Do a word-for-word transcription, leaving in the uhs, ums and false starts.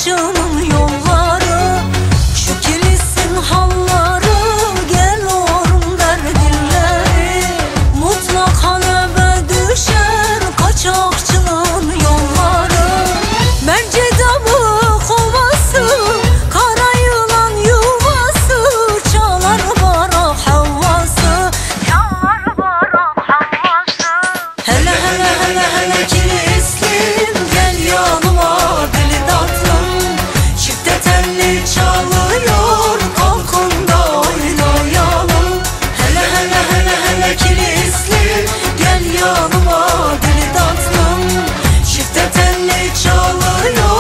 kaçakçının yolları, şu kilisin halları, gel oğlum derdinleri. Mutlak halebe düşer kaçakçının yolları. Mercedabı kovası, kara yılan yuvası, çalar barak havası, çalar barak havası. Hele hele hele hele kilislim, gel yanıma deli tatlım. Çifte telli çalıyor, kalkın da oynayalım. Hele hele hele hele kilislim, gel yanıma deli tatlım. Çifte telli çalıyor.